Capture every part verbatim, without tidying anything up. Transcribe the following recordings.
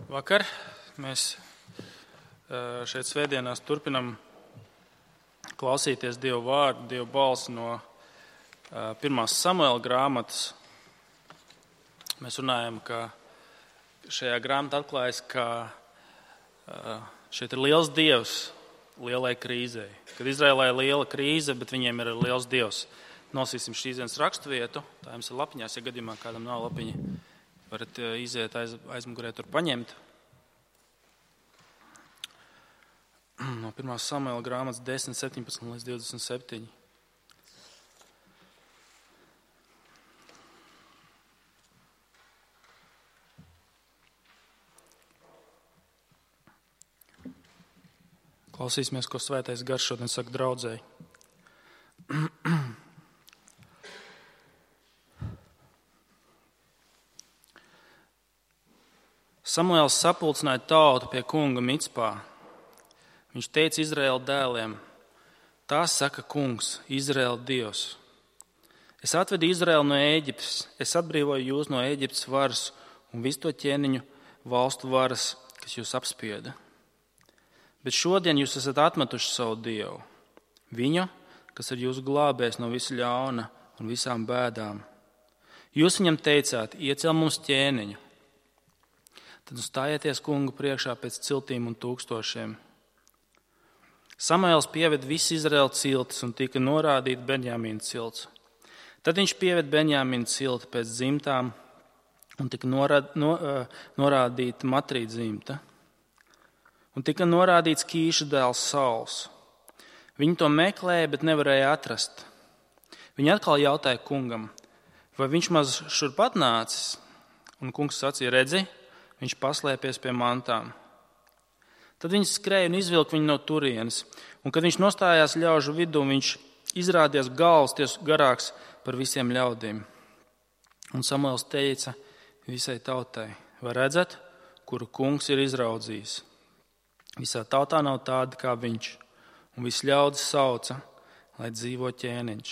Vakar mēs šeit svētdienās turpinam klausīties Dievu vārdu, Dievu balsi no pirmās Samuela grāmatas. Mēs runājam, ka šajā grāmatā atklājas, ka šeit ir liels Dievs lielai krīzei. Kad Izraēlā ir liela krīze, bet viņiem ir liels Dievs. Nosīsim šīs dienas raksturvietu, tā jums ir lapiņās, ja gadījumā kādam nav lapiņa. Varat iziet aiz, aizmugurē tur paņemt. No pirmās Samuela grāmatas desmit, septiņpadsmit līdz divdesmit septiņi. Klausīsimies, ko svētais gars šodien saka draudzēji. Samuēls sapulcināja tautu pie kunga Micpā. Viņš teica Izraēla dēliem: tā saka kungs, Izraēla Dievs. Es atvedu Izraēlu no Ēģiptes, es atbrīvoju jūs no Ēģiptes varas un visu to ķēniņu valstu varas, kas jūs apspieda. Bet šodien jūs esat atmetuši savu Dievu, viņu, kas ir jūsu glābējs no visa ļauna un visām bēdām. Jūs viņam teicāt: iecel mums ķēniņu. Tad stājieties kungu priekšā pēc ciltīm un tūkstošiem. Samuēls pieved visu Izraēlu ciltis un tika norādīta Benjamīna cilts. Tad viņš pieved Benjamīna cilti pēc dzimtām un tika norād, no, norādīta Matrīda dzimta. Un tika norādīts Kīša dēls Sauls. Viņi to meklēja, bet nevarēja atrast. Viņi atkal jautāja kungam, vai viņš maz šurp atnācis? Un kungs sacīja: redzi, viņš paslēpies pie mantām. Tad viņš skrēja un izvilka viņu no turienes, un kad viņš nostājās ļaužu vidū, viņš izrādījās galvas tiesu garāks par visiem ļaudīm. Un Samuēls teica visai tautai: vai redzat, kuru kungs ir izraudzījis? Visā tautā nav tāda kā viņš, un viss ļaudis sauca, lai dzīvo ķēniņš.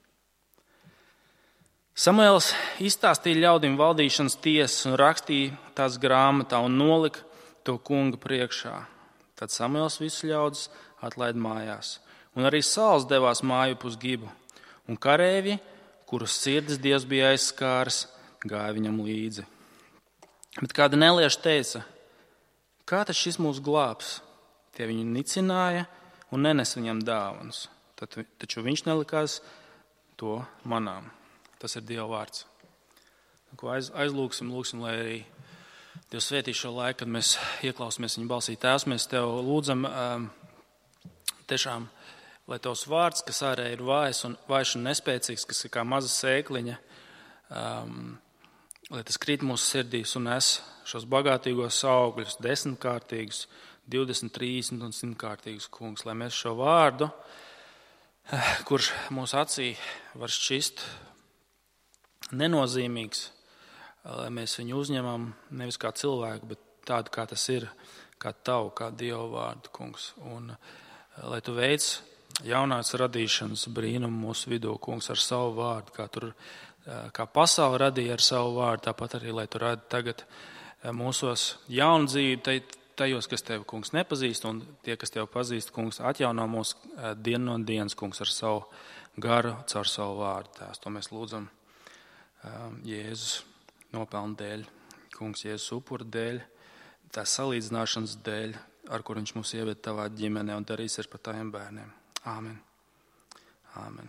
Samuēls izstāstīja ļaudīm valdīšanas tiesas un rakstīja tās grāmatā un nolika to kunga priekšā. Tad Samuēls visus ļaudis atlaid mājās, un arī Sauls devās māju uz Gibu, un karēvi, kurus sirdis Dievs bija aizskāris, gāja viņam līdzi. Bet kāda nelieša teica: kā tad šis mūs glābs? Tie viņu nicināja un nenes viņam dāvanas, taču viņš nelikās to manām. Tas ir Dieva vārds. Ko aiz, aizlūksim, lūksim, lai arī Dievs svētī šo laiku, kad mēs ieklausāmies viņa balsī. Tēvs, mēs tev lūdzam um, tiešām, lai tavs vārds, kas ārēji ir vājs un, vājš un nespēcīgs, kas ir kā maza sēkliņa, um, lai tas krīt mūsu sirdīs un nes šos bagātīgos augļus, desmitkārtīgus, divdesmit, trīsdesmit un simtkārtīgus, kungs, lai mēs šo vārdu, kurš mūsu acī var šķist nenozīmīgs, lai mēs viņu uzņemam nevis kā cilvēku, bet tādu, kā tas ir, kā tavu, kā Dieva vārdu, kungs. Un lai tu veic jaunās radīšanas brīnumu mūsu vidū, kungs, ar savu vārdu, kā, tur, kā pasauli radīja ar savu vārdu, tāpat arī, lai tu radi tagad mūsos jaunu dzīvi tajos, kas tevi, kungs, nepazīst, un tie, kas tevi pazīst, kungs, atjauno mūs dienu no dienas, kungs, ar savu garu, caur savu vārdu. Tās, to mēs lūdzam Jēzus nopelnu dēļ, kungs, Jēzus upura dēļ, tā salīdzināšanas dēļ, ar kur viņš mūs ieved tavā ģimenē un darīs ar par taviem bērniem. Āmen. Āmen.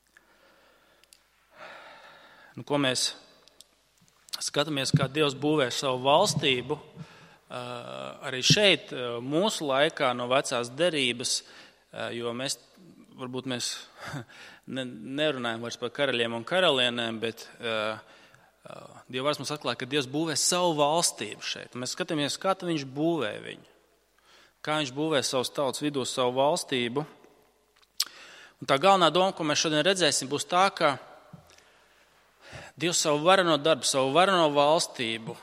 Nu, ko mēs skatāmies, kā Dievs būvē savu valstību, arī šeit mūsu laikā no vecās derības, jo mēs, varbūt mēs nerunājam vairs par karaļiem un karalienēm, bet uh, uh, Dieva vārds mums atklāja, ka Dievs būvē savu valstību šeit. Mēs skatāmies, kā viņš būvē viņu. Kā viņš būvē savus tautas vidū savu valstību. Un tā galvenā doma, ko mēs šodien redzēsim, būs tā, ka Dievs savu vareno darbu, savu vareno valstību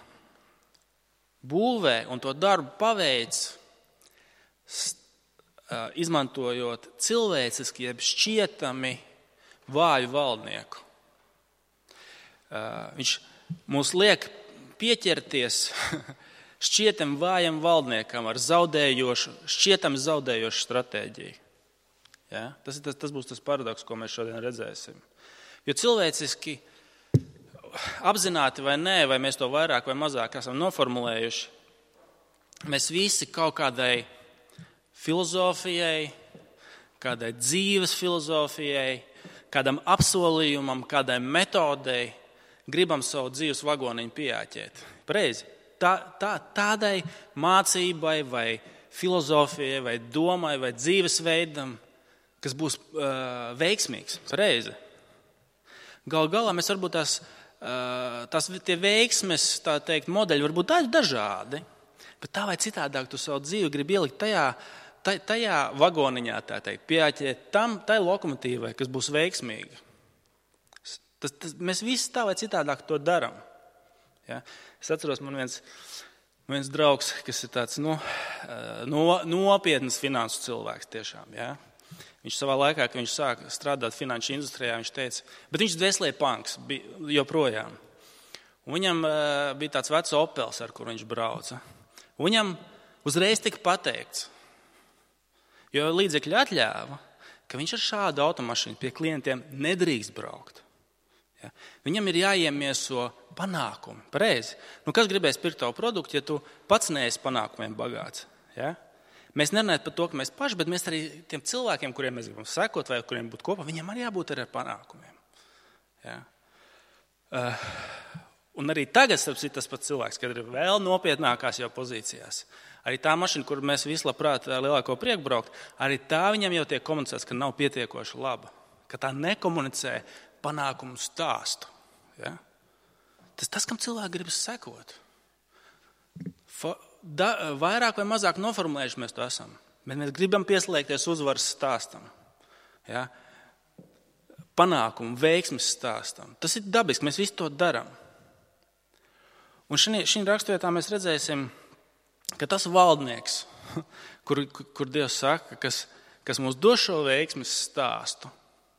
būvē un to darbu paveic izmantojot cilvēciski, jeb šķietami vāju valdnieku. Viņš mūs liek pieķerties šķietam vājam valdniekam ar zaudējošu, šķietam zaudējošu stratēģiju. Ja? Tas, tas, tas būs tas paradoks, ko mēs šodien redzēsim. Jo cilvēciski apzināti vai nē, vai mēs to vairāk vai mazāk esam noformulējuši, mēs visi kaut kādai filozofijai, kādai dzīves filozofijai, kādam apsolījumam, kādai metodei gribam savu dzīves vagoniņu pieāķēt. Pareizi. Tā, tā, tādai mācībai vai filozofijai vai domai vai dzīvesveidam, kas būs uh, veiksmīgs. Pareizi. Galu galā mēs varbūt tās, uh, tās tie veiksmes, tā teikt, modeļi varbūt dažādi, bet tā vai citādāk tu savu dzīvi gribi ielikt tajā, tajā vagoniņā, tā teikt, pieāķēt tam, tai lokomotīvai, kas būs veiksmīga. Tas, tas, mēs visi tā vai citādāk to daram. Ja? Es atceros, man viens, viens draugs, kas ir tāds nu, no, nopietnas finansu cilvēks tiešām. Ja? Viņš savā laikā, kad viņš sāka strādāt finanšu industrijā, viņš teica, bet viņš dvēselē punks joprojām. Un viņam uh, bija tāds vecs Opels, ar kur viņš brauca. Un viņam uzreiz tika pateikts, jo līdzekļi atļāva, ka viņš ar šādu automašīnu pie klientiem nedrīkst braukt. Ja? Viņam ir jāiemieso panākumi. Pareizi. Nu, kas gribēs pirkt tavu produktu, ja tu pats neesi panākumiem bagāts? Ja? Mēs nerunājam par to, ka mēs paši, bet mēs arī tiem cilvēkiem, kuriem mēs gribam sekot vai kuriem būt kopā, viņiem arī jābūt ar panākumiem. Ja? Uh, un arī tagad, starp citu, tas pats cilvēks, kad ir vēl nopietnākās jau pozīcijās. Arī tā mašīna, kur mēs visi labprāt lielāko prieku braukt, arī tā viņam jau tiek komunicēts, ka nav pietiekoši laba. Ka tā nekomunicē panākumu stāstu. Ja? Tas tas, kam cilvēki gribas sekot. Fa, da, vairāk vai mazāk noformulējuši mēs to esam. Bet mēs gribam pieslēgties uzvaras stāstam. Ja? Panākumu, veiksmes stāstam. Tas ir dabiski, mēs visi to daram. Un šī, šī raksturvietā mēs redzēsim, ka tas valdnieks, kur, kur Dievs saka, kas, kas mums dos šo veiksmes stāstu,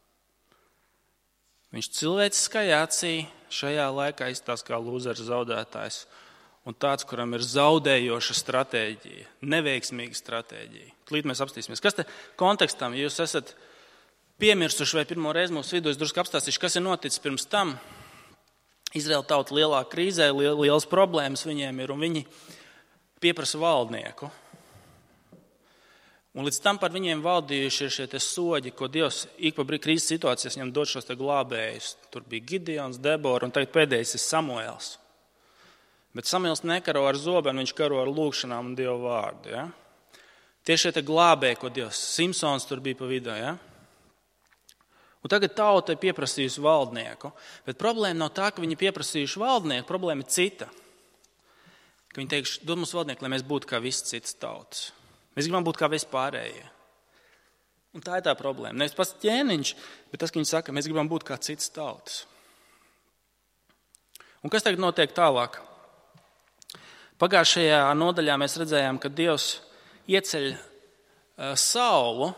viņš cilvēciskajā acī šajā laikā izstāsta kā lūzers zaudētājs un tāds, kuram ir zaudējoša stratēģija, neveiksmīga stratēģija. Tūlīt mēs apstīsimies. Kas te kontekstam, ja jūs esat piemirsuši vai pirmo reizi mūsu vidū, es drusku apstāstīšu, kas ir noticis pirms tam. Izraēla tauta lielā krīzē, lielas problēmas viņiem ir un viņi pieprasa valdnieku. Un līdz tam par viņiem valdījuši ir šie te soģi, ko Dievs ik pa brīdi krīzes situācijas viņam dod šos te glābējus. Tur bija Gideons, Debora un tagad pēdējais ir Samuēls. Bet Samuēls nekaro ar zobenu, viņš karo ar lūgšanām un Dievu vārdu. Ja? Tieši šie te glābēji, ko Dievs, Simpsons tur bija pa vidu. Ja? Un tagad tauta ir pieprasījusi valdnieku. Bet problēma nav tā, ka viņi pieprasījuši valdnieku, problēma ir cita. Ka viņi teikšu, dod mums valdnieku, lai mēs būtu kā visas citas tautas. Mēs gribam būt kā vispārējie. Un tā ir tā problēma. Nevis pats ķēniņš, bet tas, ka viņi saka, mēs gribam būt kā citas tautas. Un kas tagad notiek tālāk? Pagājušajā nodaļā mēs redzējām, ka Dievs ieceļ uh, Saulu,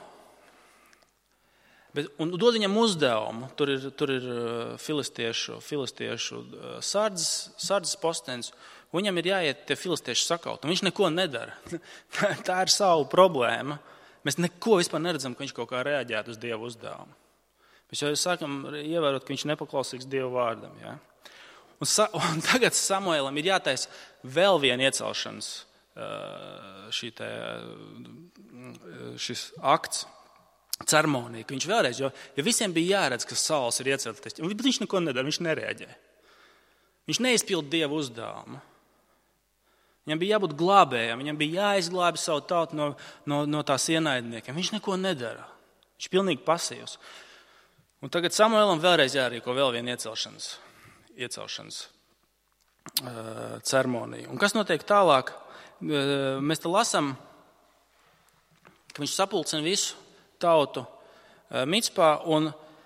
bet, un dod viņam uzdevumu. Tur ir, tur ir filistiešu, filistiešu sardzes, sardzes postenis. Viņam ir jāiet tie filistieši sakaut, un viņš neko nedara. Tā ir Saula problēma. Mēs neko vispār neredzam, ka viņš kaut kā reaģētu uz Dievu uzdevumu. Mēs jau sākam ievērot, ka viņš nepaklausīgs Dievu vārdam. Ja? Un, sa, un tagad Samuēlam ir jātaisa vēl viena iecelšanas šī te, šis akts, ceremonija, ka viņš vēlreiz, jo, jo visiem bija jāredz, ka Sauls ir iecelties, bet viņš neko nedara, viņš nereaģē. Viņš neizpild Dievu uzdevumu. Viņam bija jābūt glābējam, viņam bija jāizglābi savu tautu no, no, no tās ienaidniekiem. Viņš neko nedara. Viņš ir pilnīgi pasīvs. Un tagad Samuēlam vēlreiz jārīko vēl viena iecelšanas, iecelšanas uh, ceremonija. Un kas notiek tālāk? Uh, mēs te lasām, ka viņš sapulcina visu tautu uh, Micpā, un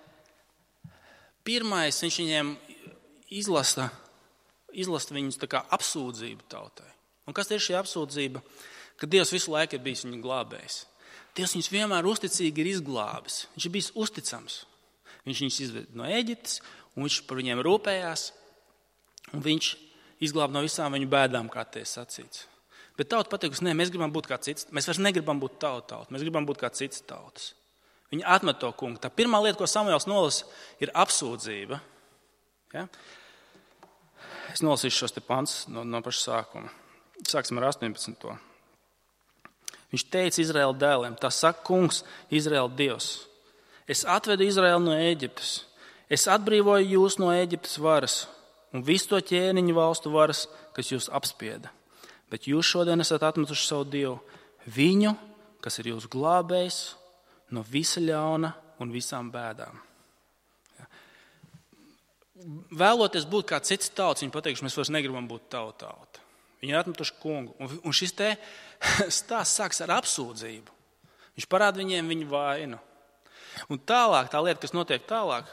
pirmais viņš viņiem izlasa, izlasa viņus tā kā apsūdzību tautai. Un kas ir šī apsūdzība? Ka Dievs visu laiku ir bijis viņu glābējs. Dievs viņus vienmēr uzticīgi ir izglābis. Viņš ir bijis uzticams. Viņš viņus izved no Ēģiptes, un viņš par viņiem rūpējās. Un viņš izglābt no visām viņu bēdām, kā te ir sacīts. Bet tauta pateikusi, nē, mēs gribam būt kā cits. Mēs vairs negribam būt tauta tauta, mēs gribam būt kā cits tautas. Viņi atmet to kungu. Tā pirmā lieta, ko Samuēls nolasa, ir apsūdzība. Ja? Es nolasīšu šos te pants no, no paša sākuma. Sāksim ar astoņpadsmito. Viņš teica Izraēla dēliem, tā saka kungs, Izraēla Dievs. Es atvedu Izraēlu no Ēģiptes. Es atbrīvoju jūs no Ēģiptes varas un visu to ķēniņu valstu varas, kas jūs apspieda. Bet jūs šodien esat atmetuši savu Dievu, viņu, kas ir jūsu glābējs no visa ļauna un visām bēdām. Ja. Vēloties būt kā cits tauts, viņi pateikuši, mēs vairs negribam būt tauta tauta. Viņi ir atmetuši kungu. Un, un šis te stāsts sāks ar apsūdzību. Viņš parāda viņiem viņu vainu. Un tālāk, tā lieta, kas notiek tālāk,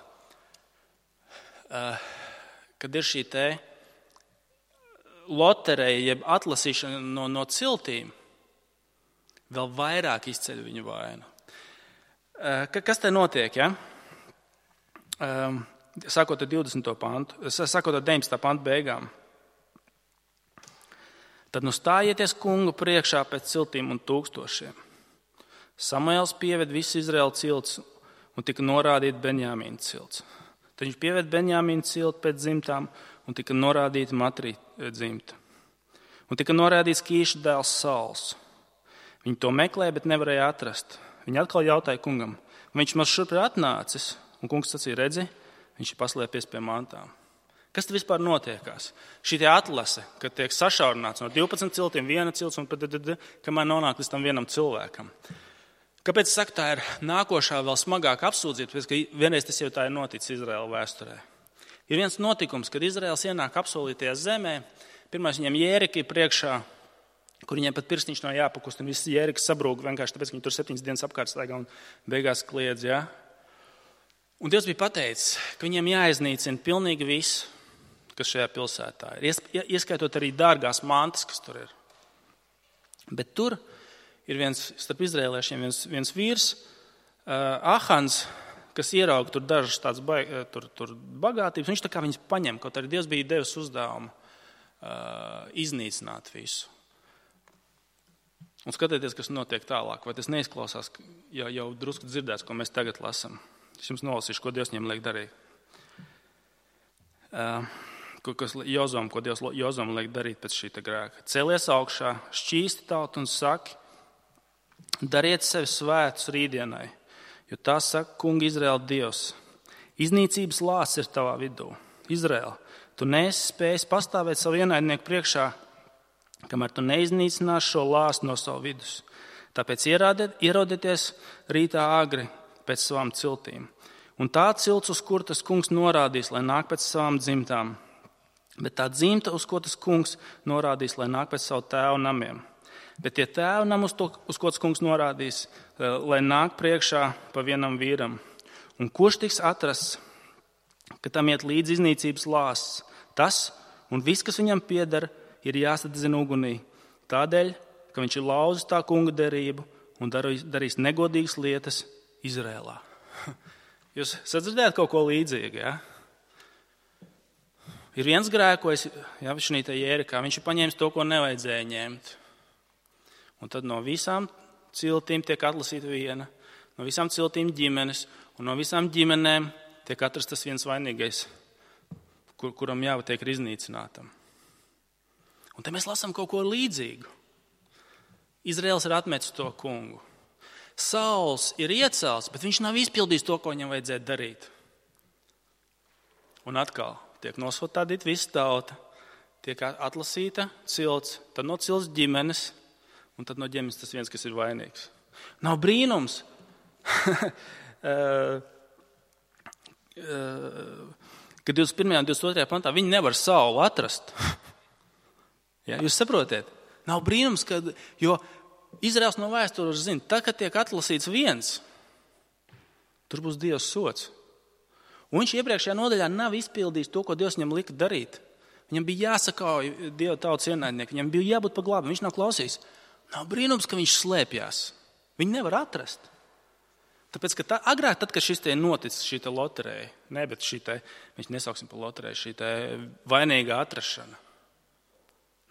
kad ir šī te lotereja, jeb atlasīšana no, no ciltīm, vēl vairāk izceļ viņu vainu. Kas te notiek, ja? Sākot ar divdesmito pantu, sākot ar deviņpadsmito pantu beigām. Tad nu stājieties kungu priekšā pēc ciltīm un tūkstošiem. Samuēls pieved visu Izraēlu cilts un tika norādīta Benjamīna cilts. Tad viņš pieved Benjamīna ciltu pēc dzimtām un tika norādīta Matrī dzimta. Un tika norādīts Kīša dēls Sauls. Viņi to meklēja, bet nevarēja atrast. Viņi atkal jautāja kungam, viņš mums šurp ir atnācis, un kungs sacīja, redzi, viņš ir paslēpies pie mantām. Kas te vispār notiekās? Šī tie atlase, kad tiek sašaurināts no divpadsmit ciltiem, viena cilts, un pat, kamēr nonāk līdz tam vienam cilvēkam. Kāpēc es saku, tā ir nākošā vēl smagāka apsūdzība, tāpēc, ka vienreiz tas jau tā ir noticis Izraēla vēsturē. Ir viens notikums, kad Izraēls ienāk apsolītajā zemē, pirmais viņiem Jērika ir priekšā, kur viņiem pat pirkstiņš nav jāpakust, un viss Jēriks sabrūk vienkārši tāpēc, ka viņi tur septiņas dienas apkārt staigā un beigās kliedz. Ja? Un Dievs bija pateicis, ka viņiem jāiznīcina pilnīgi viss, kas šajā pilsētā ir, ieskaitot arī dārgās mantas, kas tur ir. Bet tur ir viens starp izrēliešiem viens, viens vīrs, uh, Ahans, kas ierauga tur dažas tādas baig, tur, tur bagātības. Viņš tā kā viņas paņem, kaut arī Dievs bija devis uzdevumu uh, iznīcināt visu. Un skatieties, kas notiek tālāk, vai tas neizklausās, jau, jau drusku dzirdēts, ko mēs tagad lasam. Es jums nolasīšu, ko Dievs viņiem liek darīt. Uh, kas Jozom, ko Dievs Jozom liek darīt pēc šī grēka. Celies augšā, šķīsti tautu un saki, dariet sevi svētus rītdienai, jo tā saka kunga Izraēla Dievs. Iznīcības lāsts ir tavā vidū. Izraēla, tu neesi spējis pastāvēt savu ienaidnieku priekšā, kamēr tu neiznīcinās šo lāstu no savu vidus. Tāpēc ierodieties rītā agri pēc savām ciltīm. Un tā cilts, uz kur tas kungs norādīs, lai nāk pēc savām dzimtām. Bet tā dzimta, uz ko tas kungs norādīs, lai nāk pēc savu tēvu namiem. Bet tie tēvu nam, uz, to, uz ko tas kungs norādīs, lai nāk priekšā pa vienam vīram. Un kurš tiks atrasts, ka tam iet līdz iznīcības lāsts, tas un viss, kas viņam pieder, ir jāsadedzina ugunī. Tādēļ, ka viņš ir lauzis tā kunga derību un darīs, darīs negodīgas lietas Izrēlā. Jūs sadzirdējat kaut ko līdzīgu, ja? Ir viens grēkojis, ja, šī te Jērikā, viņš ir paņēmis to, ko nevajadzēja ņemt. Un tad no visām ciltīm tiek atlasīta viena, no visām ciltīm ģimenes, un no visām ģimenēm tiek atrasts tas viens vainīgais, kur, kuram jātiek iznīcinātam. Un te mēs lasām kaut ko līdzīgu. Izraēls ir atmetis to kungu. Sauls ir iecelts, bet viņš nav izpildījis to, ko viņam vajadzēja darīt. Un atkal tiek nosodīta visa tauta, tiek atlasīta cilts, tad no cilts ģimenes, un tad no ģimenes tas viens, kas ir vainīgs. Nav brīnums, ka divdesmit pirmajā un divdesmit otrajā pantā viņi nevar Saulu atrast. Ja, jūs saprotiet? Nav brīnums, ka, jo Izraels no vēstures zina, tad, kad tiek atlasīts viens, tur būs Dieva sods. Un viņš iepriekšējā nodaļā nav izpildījis to, ko Dievs viņam lika darīt. Viņam bija jāsakauj Dieva tautas ienaidnieki, viņam bija jābūt pa glābi, viņš nav klausījis. Nav brīnums, ka viņš slēpjās. Viņu nevar atrast. Tāpēc, ka tā, agrāk, tad, kad šis te noticis, šī te loterēja, ne, bet šī te, mēs nesauksim par loterēju, šī te vainīgā atrašana.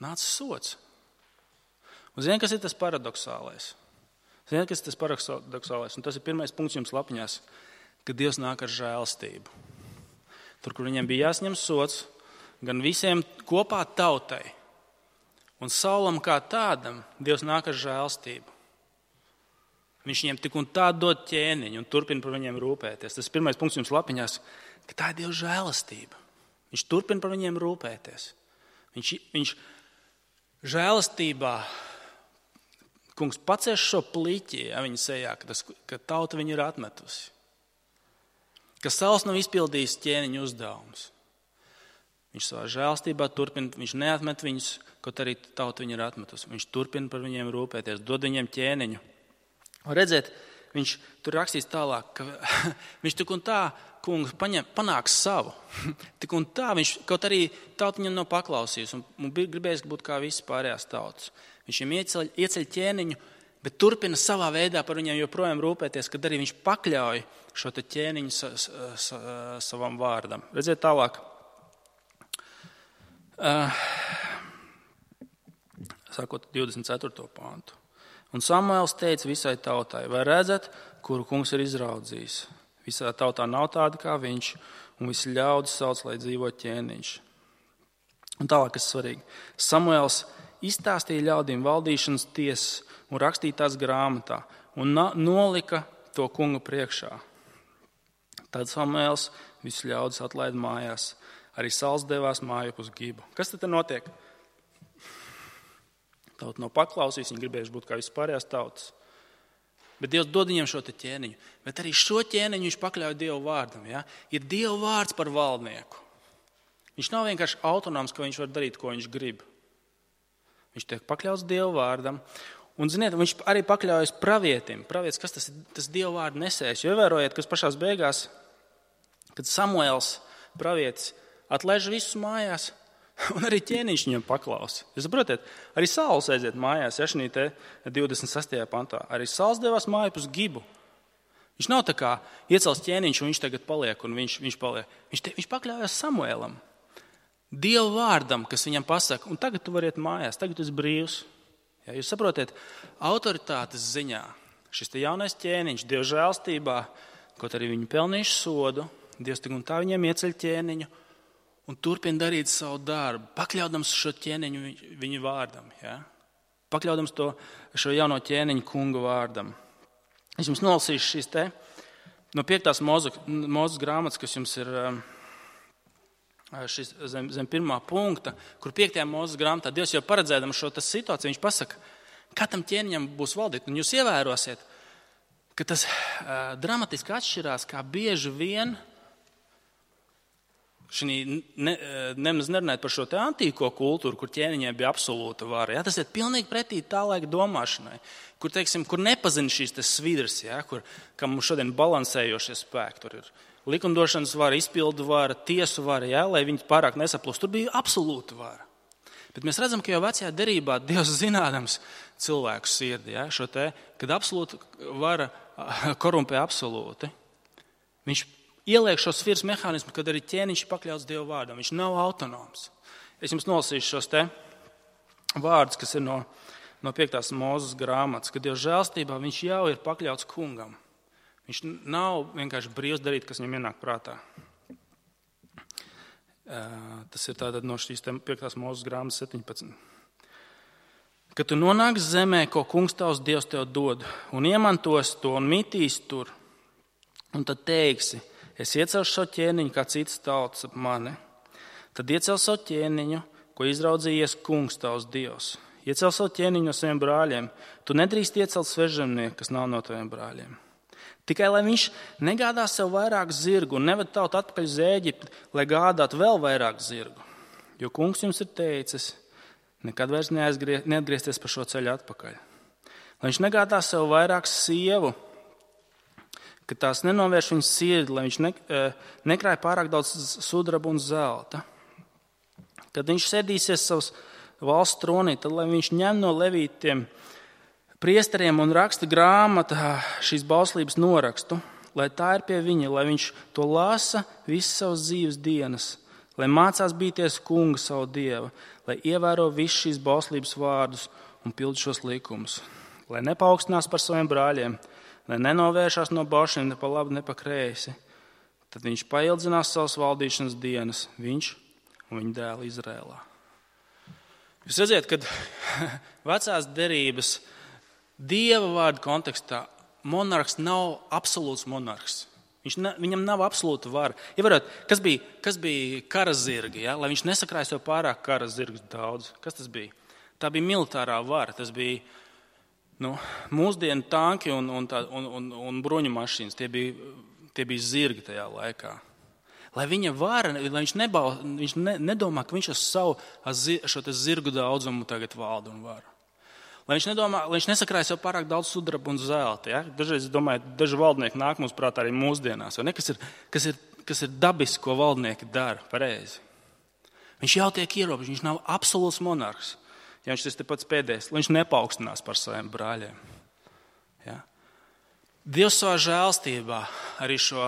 nāca sots. Un zini, kas ir tas paradoxālais? Zini, kas ir tas paradoxālais? Un tas ir pirmais punkts jums lapiņās, ka Dievs nāk ar žēlastību. Tur, kur viņiem bija jāsņem sots, gan visiem kopā tautai, un Saulam kā tādam, Dievs nāk ar žēlastību. Viņš viņiem tik un tā dod ķēniņu un turpina par viņiem rūpēties. Tas ir pirmais punkts jums lapiņās, ka tā ir Dieva žēlastība. Viņš turpina par viņiem rūpēties. Viņš, viņš žēlastībā, kungs, pacieš šo pliķi, ja viņa sejā, ka, tas, ka tauta viņu ir atmetusi. Ka Sauls nav izpildījis ķēniņu uzdevumus. Viņš savā žēlastībā turpina, viņš neatmet viņus, kaut arī tauta viņu ir atmetusi. Viņš turpina par viņiem rūpēties, dod viņiem ķēniņu. Un redziet, viņš tur rakstīs tālāk, ka viņš tik un tā, kungs, paņem, panāks savu. Tik un tā, viņš kaut arī tauta viņam nav paklausījusi un gribējis būt kā visas pārējās tautas. Viņš viņam ieceļ, ieceļ ķēniņu, bet turpina savā veidā par viņiem joprojām rūpēties, kad arī viņš pakļauj šo te ķēniņu sa, sa, sa, savam vārdam. Redziet tālāk. Uh, sākot divdesmit ceturto pāntu. Un Samuēls teica visai tautai, vai redzat, kuru kungs ir izraudzījis? Visā tautā nav tāda kā viņš, un visi ļaudis sauc, lai dzīvo ķēniņš. Un tālāk, kas svarīgi. Samuēls izstāstīja ļaudīm valdīšanas tiesas un rakstīja tās grāmatā, un nolika to kunga priekšā. Tad Samuēls visus ļaudis atlaida mājās. Arī Sauls devās mājup uz Gibu. Kas tad notiek? Tauta nav paklausījusi, viņi gribējuši būt kā vispārējās tautas. Bet Dievs dod viņiem šo te ķēniņu. Bet arī šo ķēniņu viņš pakļauj Dievu vārdam. Ja? Ir Dievu vārds par valdnieku. Viņš nav vienkārši autonoms, ka viņš var darīt, ko viņš grib. Viņš tiek pakļauts Dievu vārdam. Un, ziniet, viņš arī pakļaujas pravietim. Pravietis, kas tas ir? Tas Dievu vārdu nesējs. Jo ievērojiet, kas pašās beigās, kad Samuēls pravietis atlaiž visus mājās, un arī ķēniņš viņam paklausa. Jūs saprotiet, arī Sauls aiziet mājās, ja šī te divdesmit sestajā pantā. Arī Sauls devās mājup uz Gibu. Viņš nav tā kā iecels ķēniņš, un viņš tagad paliek, un viņš, viņš paliek. Viņš, te, viņš pakļaujas Samuēlam. Dievu vārdam, kas viņam pasaka, un tagad tu vari iet mājās, tagad tu esi brīvs. Ja, jūs saprotiet, autoritātes ziņā šis te jaunais ķēniņš, Dieva žēlstībā, kaut arī viņi pelnījuši sodu, Dievs tik un tā viņiem ieceļ ķēniņu, un turpina darīt savu darbu, pakļaudams šo ķēniņu viņu vārdam. Ja? Pakļaudams to, šo jauno ķēniņu kunga vārdam. Es jums nolasīšu šīs te no piektās Mūzes grāmatas, kas jums ir šis, zem, zem pirmā punkta, kur piektajā Mūzes grāmatā Dievs jau paredzēdams šo situāciju, viņš pasaka, kā tam ķēniņam būs valdīt. Un jūs ievērosiet, ka tas uh, dramatiski atšķirās, kā bieži vien šī ne, nemaz nerunājot par šo te antīko kultūru, kur ķēniņiem bija absolūta vara. Ja? Tas ir pilnīgi pretī tā laika domāšanai, kur, teiksim, kur nepazina šīs te svidras, ja? Kur, kam mums šodien balansējošie spēki. Tur ir likumdošanas vara, izpildu vara, tiesu vara, ja? Lai viņi pārāk nesaplūst. Tur bija absolūta vara. Bet mēs redzam, ka jau vecajā derībā Dievs zinādams cilvēku sirdi, ja? Šo te, kad absolūta vara korumpē absolūti, viņš ieliek šo sviras mehānismu, kad arī ķēniņš ir pakļauts Dieva vārdam. Viņš nav autonoms. Es jums nolasīšu šos te vārdus, kas ir no, no piektās Mūzes grāmatas, kad Dieva žēlstībā viņš jau ir pakļauts kungam. Viņš nav vienkārši brīvs darīt, kas viņam ienāk prātā. Tas ir tātad no šīs piektās Mūzes grāmatas septiņpadsmit. Kad tu nonāks zemē, ko kungs tavs Dievs tev dod, un iemantos to un mitīs tur, un tad teiksi, es iecelšu savu ķēniņu kā citas tautas ap mani. Tad iecelšu savu ķēniņu, ko izraudzījies kungs tavs Dievs. Iecelšu savu ķēniņu no saviem brāļiem. Tu nedrīkst iecelt svežzemnieku, kas nav no taviem brāļiem. Tikai, lai viņš negādā sev vairāk zirgu un neved tautu atpakaļ uz Ēģipti, lai gādātu vēl vairāk zirgu. Jo kungs jums ir teicis, nekad vairs neatgriezties pa šo ceļu atpakaļ. Lai viņš negādā sev vairāk sievu, ka tās nenovērš viņas sirdi, lai viņš ne, nekrāj pārāk daudz sudraba un zelta. Kad viņš sēdīsies savas valsts tronī, tad lai viņš ņem no levītiem priesteriem un raksta grāmatā šīs bauslības norakstu, lai tā ir pie viņa, lai viņš to lasa visas savas dzīves dienas, lai mācās bīties kunga savu dievu, lai ievēro visus šīs bauslības vārdus un pild šos likumus, lai nepaukstinās par saviem brāļiem, lai nenovēršās no baušiem ne pa labi, ne pa kreisi. Tad viņš paildzinās savas valdīšanas dienas, viņš un viņa dēla Izrēlā. Jūs redziet, kad vecās derības Dieva vārdu kontekstā monarhs nav absolūts monarhs. Viņš ne, viņam nav absolūta vara. Ievarot, kas bija, kas bija kara zirgi, ja? Lai viņš nesakrājas jau pārāk kara zirgus daudz. Kas tas bija? Tā bija militārā vara. Tas bija nu, mūsdienu tanki un, un, tā, un, un, un bruņu mašīnas. Tie bija, tie bija zirgi tajā laikā. Lai viņa vara, lai viņš, nebau, viņš ne, nedomā, ka viņš ar savu šo zirgu daudzumu tagad valda un vara. Lai viņš, nedomā, lai viņš nesakrājas jau pārāk daudz sudraba un zelta. Ja? Dažreiz, es domāju, daži valdnieki nāk mums prātā arī mūsdienās. Ne? Kas, ir, kas, ir, kas ir dabiski, ko valdnieki dara pareizi. Viņš jau tiek ierobežots, viņš nav absolūts monarhs. Ja viņš tas te pats pēdējais, lai viņš nepaukstinās par saviem brāļiem. Ja? Dievs savā žēlstībā arī šo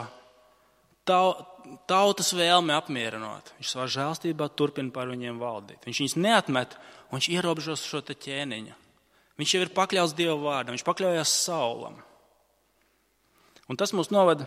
tautas vēlmi apmierinot. Viņš savā žēlstībā turpina par viņiem valdīt. Viņš viņus neatmet un viņš ierobežos šo te ķēniņu. Viņš jau ir pakļauts Dieva vārdam, viņš pakļaujās Saulam. Un tas mūs noved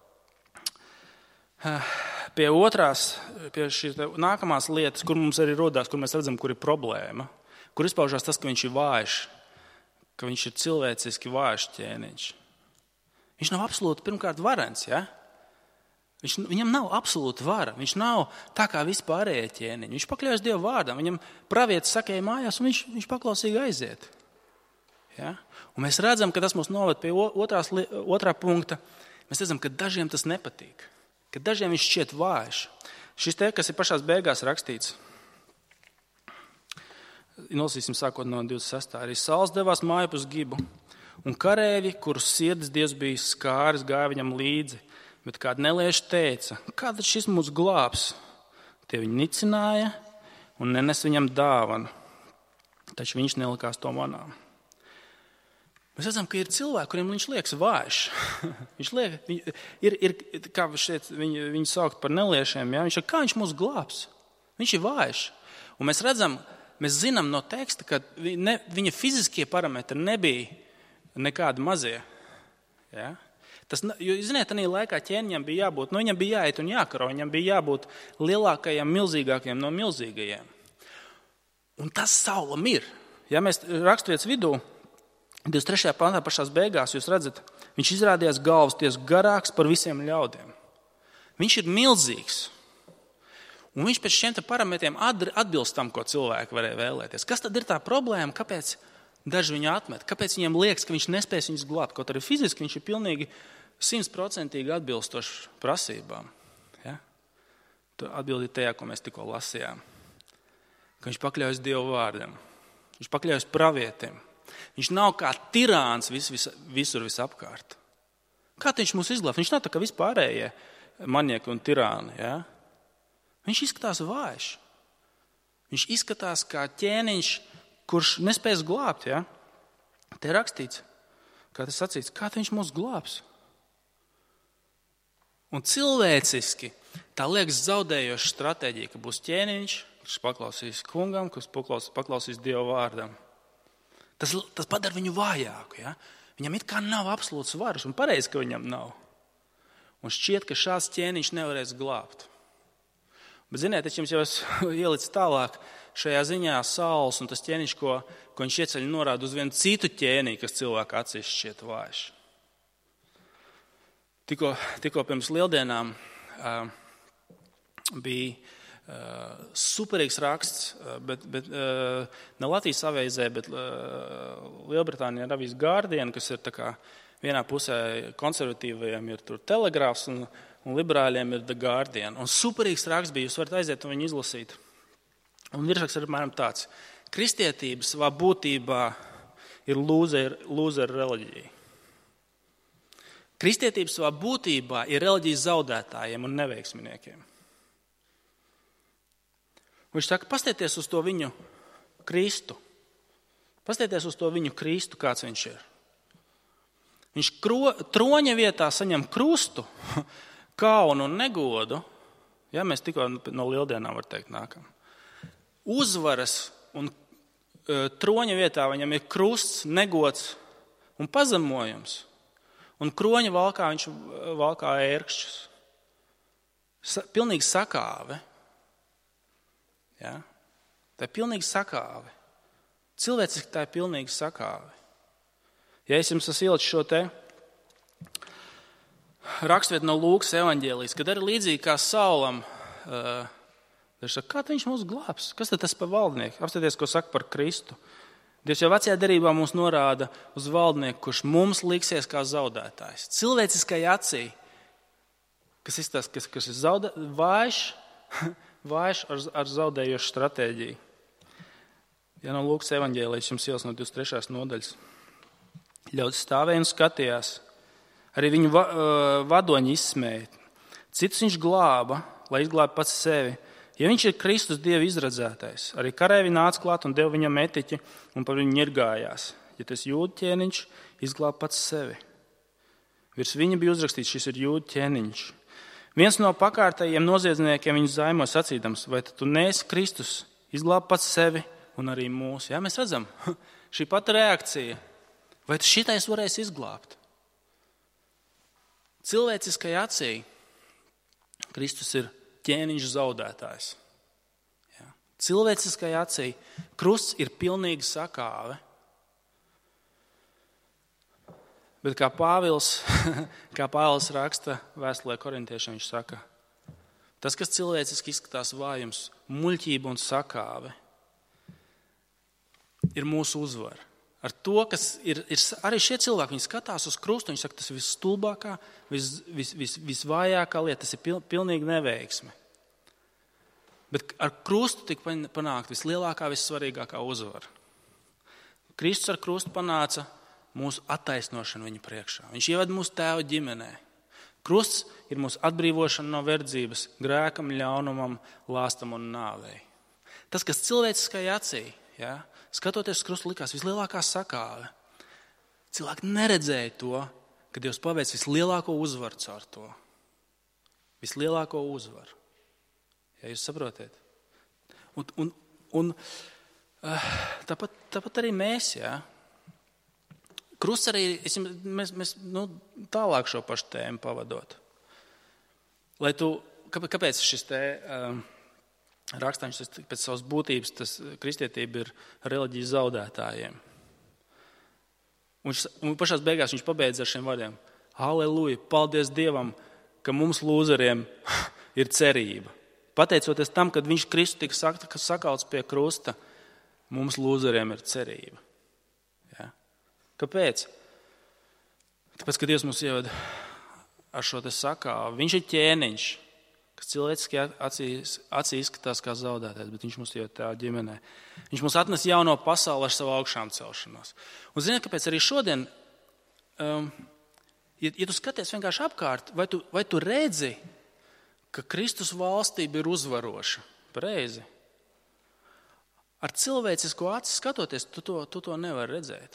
pie otrās, pie šīs nākamās lietas, kur mums arī rodās, kur mēs redzam, kur ir problēma, kur izpaužās tas, ka viņš ir vājš, ka viņš ir cilvēciski vājš ķēniņš. Viņš nav absolūti pirmkārt varens, ja? Viņš, viņam nav absolūta vara, viņš nav tā kā vispārējie ķēniņi. Viņš pakļaujas Dieva vārdam, viņam pravietis sakēja mājās un viņš, viņš paklausīgi aiziet. Ja? Un mēs redzam, ka tas mūs noved pie otrās, otrā punkta. Mēs redzam, ka dažiem tas nepatīk, ka dažiem viņš šķiet vājš. Šis te, kas ir pašās beigās rakstīts, nolasīsim sākot no divdesmit sestā. Arī Sauls devās mājup uz Gibu, un karēvi, kurus sirdis Dievs bija skāris, gāja viņam līdzi. Bet kāda nelieši teica, kāda šis mūs glābs? Tie viņu nicināja un nenes viņam dāvanu, taču viņš nelikās to manā. Mēs redzam, ka ir cilvēki, kuriem viņš liekas vājš. Viņš liek, viņ, ir, ir, kā šeit viņu, viņu saukt par neliešiem, ja? Viņš ir, kā viņš mūs glābs? Viņš ir vājš. Un mēs redzam, mēs zinām no teksta, ka ne, viņa fiziskie parametri nebija nekādi mazie. Ja? Tas, jo, ziniet, tādā laikā ķēniņam bija jābūt, nu viņam bija jāiet un jākaro, viņam bija jābūt lielākajiem, milzīgākajiem no milzīgajiem. Un tas Saulam ir. Ja mēs raksturietas vidū, divdesmit trešajā pantā pašās beigās, jūs redzat, viņš izrādījās galvas ties garāks par visiem ļaudiem. Viņš ir milzīgs. Un viņš pēc šiem parametriem atbilst tam, ko cilvēki varēja vēlēties. Kas tad ir tā problēma? Kāpēc daži viņu atmet? Kāpēc viņiem liekas, ka viņš nespēs viņus glābt? Kaut arī fiziski viņš ir pilnīgi simtprocentīgi atbilstošs prasībām. Ja? Atbildi tajā, ko mēs tikko lasījām. Ka viņš pakļaujas Dieva vārdam. Viņš pakļaujas pravietiem. Viņš nav kā tirāns vis, vis, visur visapkārt. Kā viņš mūs izglābs? Viņš nav tā kā vispārējie manieki un tirāni. Ja? Viņš izskatās vājš. Viņš izskatās kā ķēniņš, kurš nespēs glābt. Ja? Te ir rakstīts, kā tas sacīts, kā viņš mūs glābs. Un cilvēciski tā liekas zaudējoša stratēģija, ka būs ķēniņš, kurš paklausīs kungam, kurš paklausīs, paklausīs Dieva vārdam. Tas, tas padara viņu vājāku. Ja? Viņam it kā nav absolūts varas, un pareizi, ka viņam nav. Un šķiet, ka šāds ķēniņš nevarēs glābt. Bet, ziniet, es jums jau esmu ielicis tālāk šajā ziņā Sauls un tas ķēniņš, ko, ko viņš ieceļ norāda uz vienu citu ķēniņu, kas cilvēku acīs šķiet vājš. Tikko, tikko pirms lieldienām uh, bija Uh, superīgs raksts, uh, bet, bet uh, ne Latvijas aveizē, bet uh, Lielbritānija ir avīze Guardian, kas ir tā kā vienā pusē konservatīvajiem ir tur Telegrāfs un, un liberāļiem ir The Guardian. Un superīgs raksts bija, jūs varat aiziet un viņu izlasīt. Un virsraksts ir apmēram tāds. Kristietība savā būtībā ir lūzera reliģija. Kristietība savā būtībā ir reliģija zaudētājiem un neveiksminiekiem. Viņš saka, pastieties uz to viņu Kristu. Pastieties uz to viņu Kristu, kāds viņš ir. Viņš kro, troņa vietā saņem krustu, kaunu un negodu, Ja, mēs tikko no lieldienām, var teikt, nākam. Uzvaras un uh, troņa vietā viņam ir krusts, negods un pazemojums. Un kroņa valkā viņš valkā ērkšķus. Sa, pilnīgi sakāve. Ja? Tā ir pilnīgi sakāve. Cilvēciski tā ir pilnīgi sakāve. Ja es jums esmu ielicis šo te rakstvietu no Lūkas evaņģēlijas, kad arī līdzīgi kā Saulam, uh, viņš saka, kā viņš mūs glābs? Kas tad tas par valdnieku? Apstāties, ko saka par Kristu. Dievs jau vecajā derībā mums norāda uz valdnieku, kurš mums liksies kā zaudētājs. Cilvēciskai acī, kas izstās, kas, kas ir zaudē, vājš, vājš ar, ar zaudējošu stratēģiju. Ja no Lūkas evaņģēlijas jums ielas no divdesmit trešās nodaļas. Ļaudis stāvēja un skatījās. Arī viņu va, uh, vadoņi izsmēja. Citus viņš glāba, lai izglāba pats sevi. Ja viņš ir Kristus Dieva izradzētais, arī karēvi nāca klāt un deva viņam etiķi un par viņu ņirgājās. Ja tas jūdu ķēniņš, izglāba pats sevi. Virs viņa bija uzrakstīts, šis ir jūdu ķēniņš. Viens no pakārtajiem noziedzniekiem viņu zaimoja sacīdams, vai tu neesi Kristus, izglāba pats sevi un arī mūs. Jā, mēs redzam, šī pata reakcija. Vai tu šitais varēsi izglābt? Cilvēciskai acī Kristus ir ķēniņš zaudētājs. Jā. Cilvēciskai acī krusts ir pilnīgi sakāve. Bet kā Pāvils, kā Pāvils raksta vēstulē korintiešiem, viņš saka, tas, kas cilvēciski izskatās vājums, muļķība un sakāve, ir mūsu uzvara. Ar to, kas ir, ir arī šie cilvēki, viņi skatās uz krustu, viņi saka, tas ir visstulbākā, vis, vis, vis, visvājākā lieta, tas ir pil, pilnīgi neveiksme. Bet ar krustu tika panākt vislielākā, vissvarīgākā uzvara. Kristus ar krustu panāca mūsu attaisnošanu viņa priekšā. Viņš ieved mūsu tēva ģimenē. Krusts ir mūsu atbrīvošana no verdzības, grēkam, ļaunumam, lāstam un nāvei. Tas, kas cilvēciskai acī, ja, skatoties uz krustu, likās vislielākā sakāve. Cilvēki neredzēja to, ka Dievs paveic vislielāko uzvaru caur to. Vislielāko uzvaru. Ja jūs saprotiet? Un, un, un tāpat, tāpat arī mēs, jā. Krusts arī, es, mēs, mēs nu, tālāk šo pašu tēmu pavadot. Lai tu, kāpēc šis te... Um, Rakstāņš pēc savas būtības, tas kristietība ir reliģija zaudētājiem. Un, un pašās beigās viņš pabeidz ar šiem vārdiem. Halleluja, paldies Dievam, ka mums lūzeriem ir cerība. Pateicoties tam, kad viņš Kristu tika sakauts pie krusta, mums lūzeriem ir cerība. Ja? Kāpēc? Tāpēc, ka Dievs mums ievada ar šo te sakāvu. Viņš ir ķēniņš. Kas cilvēciski acīs, acī izskatās kā zaudētājs, bet viņš mums jau tā ģimenē. Viņš mums atnes jauno pasauli ar savu augšām celšanos. Un ziniet, kāpēc arī šodien, um, ja, ja tu skaties vienkārši apkārt, vai tu, vai tu redzi, ka Kristus valstība ir uzvaroša? Pareizi. Ar cilvēcisko aci skatoties, tu to, tu to nevari redzēt.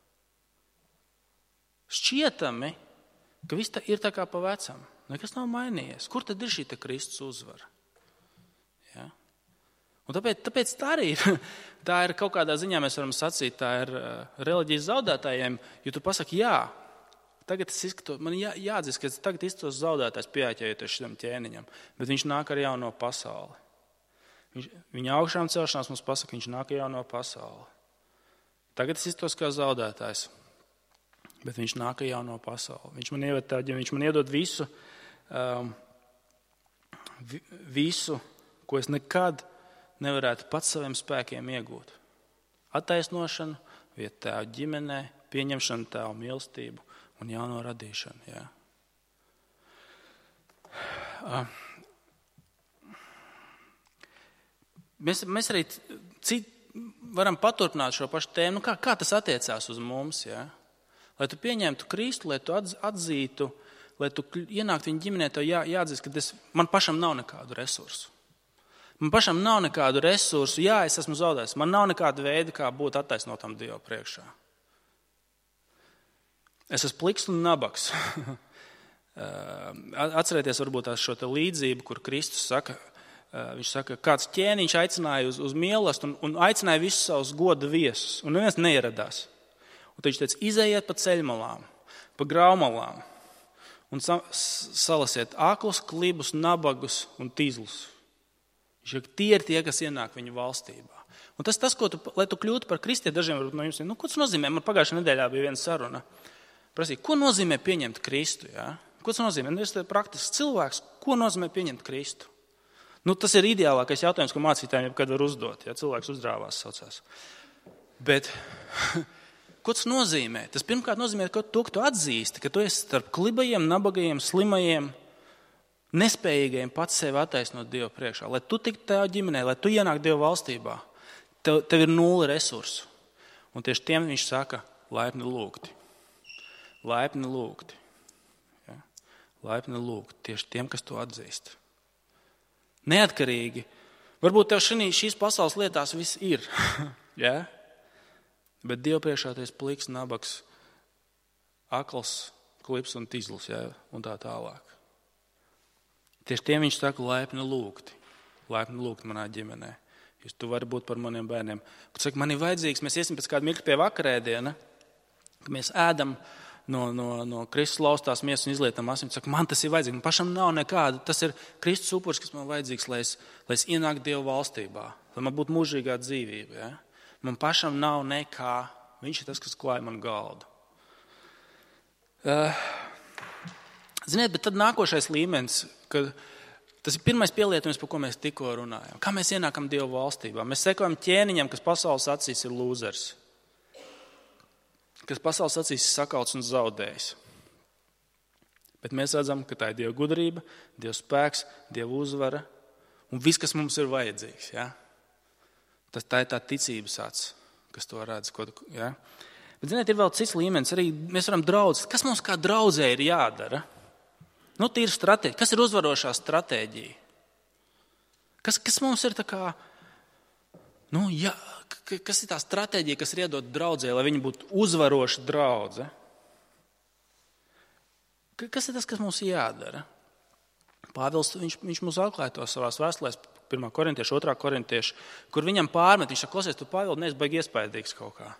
Šķietami, ka viss ir tā kā pa vecam. Nekas nav mainījies. Kur tad ir šī Kristus uzvara? Ja? Un tāpēc, tāpēc tā arī ir. Tā ir kaut kādā ziņā, mēs varam sacīt, tā ir reliģijas zaudētājiem, jo tu pasaki, jā, tagad es izskatos, man jā, jāatzīst, ka tagad izskatos zaudētājs pieķējoties šitam ķēniņam, bet viņš nāk ar jauno pasauli. Viņš, viņa augšām celšanās mums pasaka, viņš nāk ar jauno pasauli. Tagad es izskatos kā zaudētājs, bet viņš nāk ar jauno pasauli. Viņš man ieved tādu, viņš man iedod visu, Um, visu, ko es nekad nevarētu pats saviem spēkiem iegūt. Attaisnošanu, vietu tēva ģimenē, pieņemšanu tēva mīlestību un jauno radīšanu. Jā. Uh, mēs, mēs arī cit, varam paturpināt šo pašu tēmu. Nu, kā, kā tas attiecās uz mums? Jā? Lai tu pieņemtu Kristu, lai tu atzītu, lai tu ienāktu viņa ģimenē, tev jā, jāatzīst, ka es, man pašam nav nekādu resursu. Man pašam nav nekādu resursu, jā, es esmu zaudējis. Man nav nekāda veida, kā būt attaisnotam Dievu priekšā. Es esmu pliks un nabaks. Atcerieties varbūt šo te līdzību, kur Kristus saka, viņš saka, kāds ķēniņš aicināja uz, uz mielastu un, un aicināja visus savus goda viesus, un neviens neieradās. Un tad viņš teica, izējiet pa ceļmalām, pa graumalām un sa, salasiet aklus, klibus, nabagus un tīzlus. Viņš saka, tie ir tie, kas ienāk viņu valstībā. Un tas, tas ko tu, lai tu kļūtu par kristieti, dažiem varbūt no jums, nu, ko tas nozīmē? Man pagājušajā nedēļā bija viena saruna. Prasīja, ko nozīmē pieņemt Kristu? Ja? Ko tas nozīmē? Nu, es te praktisks cilvēks, ko nozīmē pieņemt Kristu? Nu, tas ir ideālākais jautājums, ko mācītājiem jebkad var uzdot, ja cilvēks uzdrāvās saucās. Bet, ko tas nozīmē? Tas pirmkārt nozīmē, ka to, ka tu atzīsti, ka tu esi starp klibajiem, nabagajiem, slimajiem, nespējīgajiem pats sevi attaisnot Dievu priekšā. Lai tu tiktu tajā ģimenē, lai tu ienāk Dievu valstībā, tev, tev ir nulli resursu. Un tieši tiem viņš saka, laipni lūgti. Laipni lūgti. Ja? Laipni lūgti tieši tiem, kas to atzīst. Neatkarīgi. Varbūt tev šī, šīs pasaules lietās viss ir. Ja? Bet Dievu priekšā tu esi pliks, nabaks, akls, klips un tīzls, ja? Un tā tālāk. Tieši tiem viņš saka, laipni lūgti. Laipni lūgti manā ģimenē. Jūs tu vari būt par maniem bērniem. Kad saka, man ir vajadzīgs, mēs iesim pēc kādu mirkli pie vakarēdiena, ka mēs ēdam no, no, no Kristus laustās miesas un izlietam asins. Saka, man tas ir vajadzīgs. Man pašam nav nekāda. Tas ir Kristus upuris, kas man vajadzīgs, lai es, lai es ienāku Dievu valstībā. Lai man būtu mūžīgā dzīvība. Ja? Man pašam nav nekā. Viņš ir tas, kas klāja man galdu. Uh, ziniet, bet tad nākošais līmenis, kad tas ir pirmais pielietojums, par ko mēs tikko runājam. Kā mēs ienākam Dievu valstībā? Mēs sekojam ķēniņam, kas pasaules acīs ir lūzers. Kas pasaules acīs ir sakauts un zaudējis. Bet mēs redzam, ka tā ir Dieva gudrība, Dieva spēks, Dieva uzvara un viss, kas mums ir vajadzīgs. Ja? Tas, tā ir tā ticības acs, kas to redz. Ko, ja? Bet, ziniet, ir vēl cits līmenis. Arī mēs varam draudzes. Kas mums kā draudzē ir jādara? Nu, tīri stratēģija. Kas ir uzvarošā stratēģija? Kas, kas mums ir tā kā, nu, jā, kas ir tā stratēģija, kas ir iedot draudzē, lai viņi būtu uzvaroša draudze? Kas ir tas, kas mums jādara? Pāvils, viņš, viņš mums atklāja to savās vēstulēs, pirmā korintieša, otrā korintieša, kur viņam pārmet, viņš saka, klausies, tu Pāvils, neesi baigi iespaidīgs kaut kā.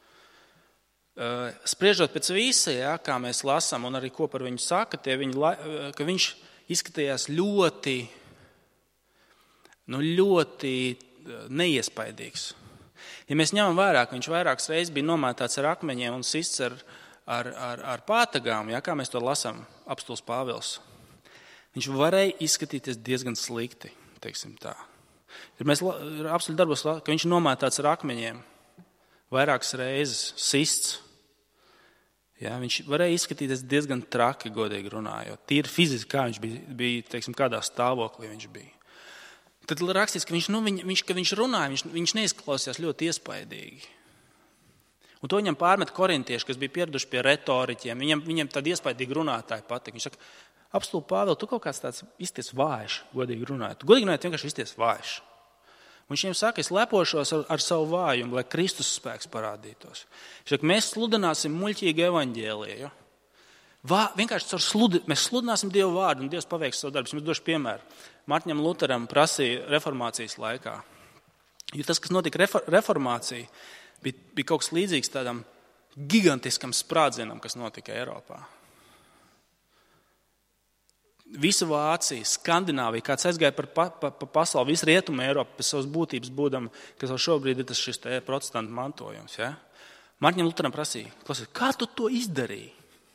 Spriežot pēc visa, ja, kā mēs lasām, un arī ko par viņu saka, tie viņi, ka viņš izskatījās ļoti, nu, ļoti neiespaidīgs. Ja mēs ņemam vērā, ka viņš vairākas reizes bija nomētāts ar akmeņiem un sists ar, ar, ar, ar pātagām, ja, kā mēs to lasām, apstulis Pāvils, viņš varēja izskatīties diezgan slikti, teiksim tā. Ja mēs apstuļu darbos, ka viņš nomētāts ar akmeņiem, vairākas reizes sists. Ja, viņš varēja izskatīties diezgan traki, godīgi runājot. Tīri fiziski, kā viņš bija, bija teiksim, kādā stāvoklī viņš bija. Tad rakstīts, ka viņš, nu, viņš, ka viņš runāja, viņš, viņš neizklausījās ļoti iespaidīgi. Un to viņam pārmet korintieši, kas bija pieraduši pie retoriķiem. Viņam, viņam tādi iespaidīgi runātāji patika. Viņš saka, apstulb Pāvils, tu kaut kāds tāds izties vājš, godīgi runājot. Godīgi runājot, vienkārši izties vājš. Un viņš viņiem saka, es lepošos ar, ar savu vājumu, lai Kristus spēks parādītos. Viņš saka, mēs sludināsim muļķīgu evaņģēliju. Vā, vienkārši caur sludi, mēs sludināsim Dievu vārdu, un Dievs paveiks savu darbu. Es jums došu piemēru. Martiņam Luteram prasīja reformācijas laikā. Jo tas, kas notika reformācija, bija, bija kaut kas līdzīgs tādam gigantiskam sprādzienam, kas notika Eiropā. Visa Vācija, Skandināvija, kāds aizgāja par pa, pa, pa pasauli, visu rietumu Eiropu, pēc savas būtības būdam, kas jau šobrīd ir tas šis te protestantu mantojums. Ja? Martiņam Luteram prasīja, klausies, kā tu to izdarīji?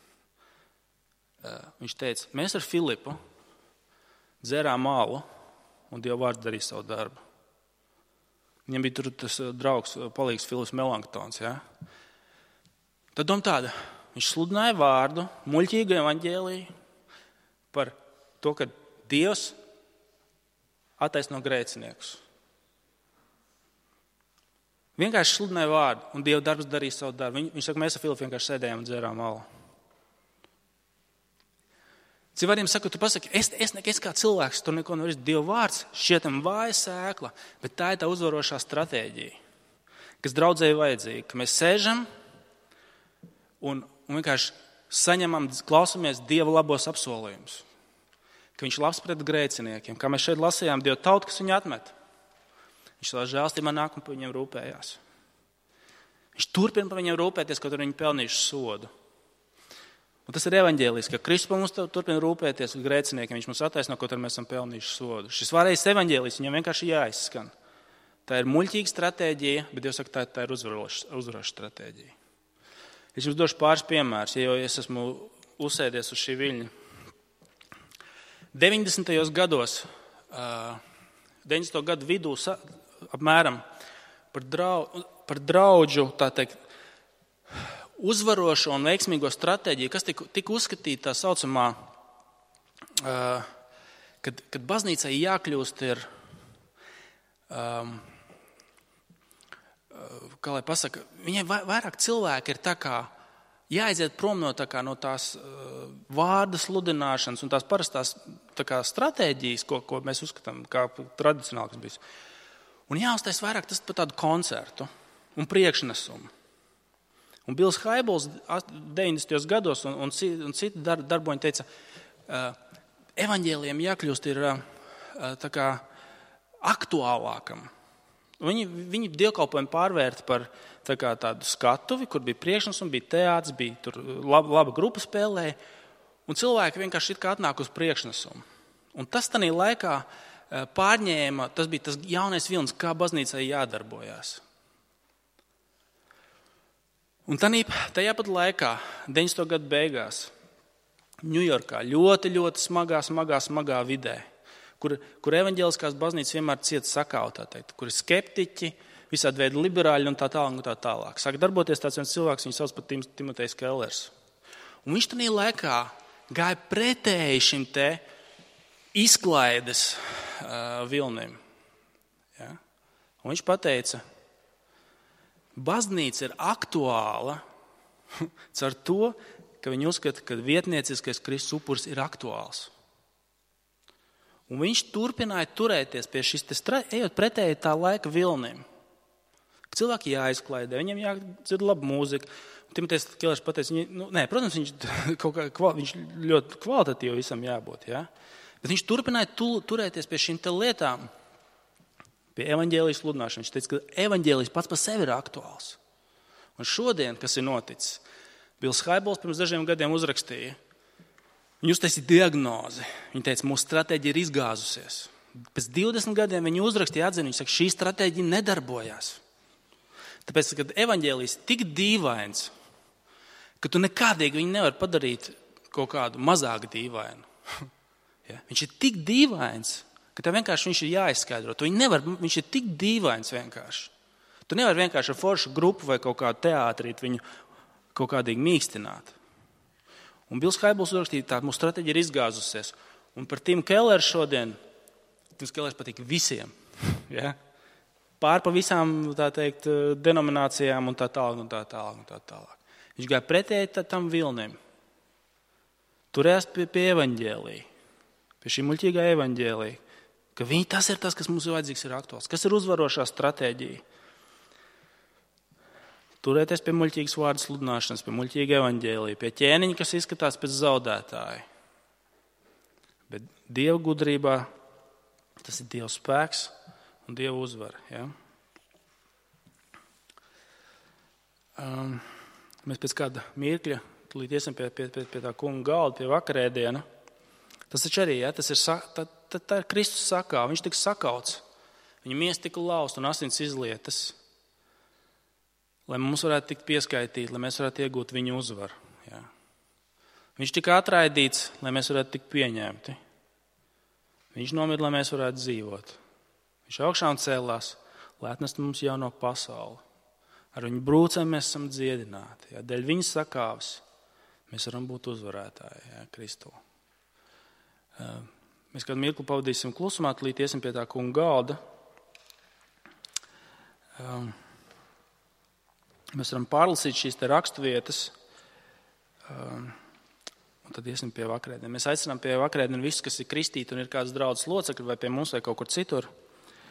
Viņš teica, mēs ar Filipu dzērām malu un Dieva vārds darīja savu darbu. Viņam bija tur tas draugs, palīgs Filips Melanktons. Ja? Tad doma tāda, viņš sludināja vārdu, muļķīgu evaņģēliju par to, ka Dievs attaisno grēciniekus. Vienkārši sludināja vārdu, un Dieva darbs darīja savu darbu. Viņš, viņš saka, mēs ar Filipu vienkārši sēdējām un dzērām malu. Cilvēkiem saka, tu pasaki, es, es, es kā cilvēks, tur neko nevar izdarīt. Dieva vārds šķietam vāja sēkla, bet tā ir tā uzvarošā stratēģija, kas draudzēji vajadzīga, ka mēs sēžam un, un vienkārši saņemam, klausamies Dieva labos apsolījumus, ka viņš labs pret grēciniekiem, kā mēs šeit lasījām, Dieva tauta, kas viņu atmet. Viņš savā žēlstībā nāk un par viņiem rūpējās. Viņš turpina par viņiem rūpēties, kaut arī viņi pelnījuši sodu. Un tas ir evaņģēlijs, ka Kristus par mums turpina rūpēties uz grēciniekiem. Viņš mums attaisno, kaut arī mēs esam pelnījuši sodu. Šis varējais evaņģēlijs, viņam vienkārši jāizskan. Tā ir muļķīga stratēģija, bet Dievs saka, tā, tā ir uzvaroša stratēģija. Es jums došu pāris piemērus, ja jau es esmu uzsēdies uz šī viļņa. deviņdesmitajos gados, deviņdesmito gadu vidū apmēram par, drau, par draudžu, tā teikt, uzvarošo un veiksmīgo stratēģiju, kas tika, tika uzskatīta tā saucamā, kad, kad baznīcai jākļūst ir, um, kā lai pasaka, viņai vairāk cilvēki ir tā kā jāaiziet prom no, tā kā, no tās uh, vārda sludināšanas un tās parastās tā kā stratēģijas, ko, ko mēs uzskatām kā tradicionāli, kas bijis. Un jāuztais vairāk tas par tādu koncertu un priekšnesumu. Un Bils Haibols deviņdesmitajos gados un, un, un citi dar, darboņi teica, uh, evaņģēlijiem jākļūst ir uh, tā kā aktuālākam. Viņi, viņi dievkalpojumu pārvērta par tā kā tādu skatuvi, kur bija priekšnesums, bija teātris, bija tur laba, laba grupa spēlēja, un cilvēki vienkārši it kā atnāk uz priekšnesumu. Un tas tanī laikā pārņēma, tas bija tas jaunais vilnis, kā baznīcai jādarbojās. Un tanī, tajā pat laikā, deviņdesmito gadu beigās, Ņujorkā ļoti, ļoti smagā, smagā, smagā vidē, kur, kur evaņģēliskās baznīcas vienmēr cieta sakauta, teikt, kur ir skeptiķi, visādi veidi liberāļi un tā tālāk un tā tālāk. Sāk darboties tāds viens cilvēks, viņu sauc par Tim, Timotejs Kellers. Un viņš tajā laikā gāja pretēji šim te izklaides uh, vilnim. Ja? Un viņš pateica, baznīca ir aktuāla caur to, ka viņi uzskata, ka vietnieciskais Kristus upuris ir aktuāls. Un viņš turpināja turēties pie šis, ejot pretēji tā laika vilnim. Cilvēki jāizklaidē, viņiem jādzird laba mūzika. Timotejs Kellers pateica, viņi, nu, nē, protams, viņš, kaut kā, viņš ļoti kvalitatīvi visam jābūt. Ja? Bet viņš turpināja tu, turēties pie šīm te lietām, pie evaņģēlijas sludināšanas. Viņš teica, ka evaņģēlijs pats par sevi ir aktuāls. Un šodien, kas ir noticis, Bils Haibols pirms dažiem gadiem uzrakstīja, viņi uztaisīja diagnozi. Viņi teica, mūsu stratēģija ir izgāzusies. Pēc divdesmit gadiem viņi uzrakstīja atzinu, viņi saka, šī stratēģija nedarbojās. Tāpēc, kad evaņģēlijs tik dīvains, ka tu nekādīgi viņu nevar padarīt kaut kādu mazāk dīvainu. Ja? Viņš ir tik dīvains, ka tev vienkārši viņš ir jāizskaidro. Tu nevar, viņš ir tik dīvains vienkārši. Tu nevar vienkārši ar foršu grupu vai kaut kādu teātrīt viņu kaut kādīgi mīkstināt. Un Bils Haibols uzrakstīja, tā mūsu stratēģija ir izgāzusies. Un par Timu Kelleru šodien, Tims Kellers patīk visiem. Ja? Pār pa visām, tā teikt, denominācijām un tā tālāk un tā tālāk un tā tālāk. Viņš gāja pretēji tam vilnim. Turējās pie, pie evaņģēlija, pie šī muļķīgā evaņģēlija, ka viņi, tas ir tas, kas mums ir vajadzīgs, ir aktuāls. Kas ir uzvarošā stratēģija? Turēties pie muļķīgas vārdu sludināšanas, pie muļķīga evaņģēlija, pie ķēniņa, kas izskatās pēc zaudētāja. Bet Dieva gudrībā tas ir Dieva spēks un Dieva uzvara. Ja? Um, mēs pēc kāda mirkļa tūlīt iesim pie, pie, pie, pie tā kunga galda, pie vakarēdiena. Tas taču arī, ja, tas ir, tā, tā, tā ir Kristus sakā, viņš tika sakauts, viņa miesa tika laust un asins izlietas, lai mums varētu tikt pieskaitīt, lai mēs varētu iegūt viņu uzvaru. Ja. Viņš tika atraidīts, lai mēs varētu tikt pieņemti. Viņš nomira, lai mēs varētu dzīvot. Viņš augšā un cēlās, lai atnestu mums jauno pasauli. Ar viņu brūcēm mēs esam dziedināti. Ja. Dēļ viņa sakāves mēs varam būt uzvarētāji, ja, Kristu. Mēs kādu mirkli pavadīsim klusumā, līdz iesim pie tā kunga galda. Um, Mēs varam pārlasīt šīs te raksturvietas, um, un tad iesim pie vakarēdiena. Mēs aicinām pie vakarēdiena visus, kas ir kristīti un ir kāds draudzes locekļi vai pie mums vai kaut kur citur.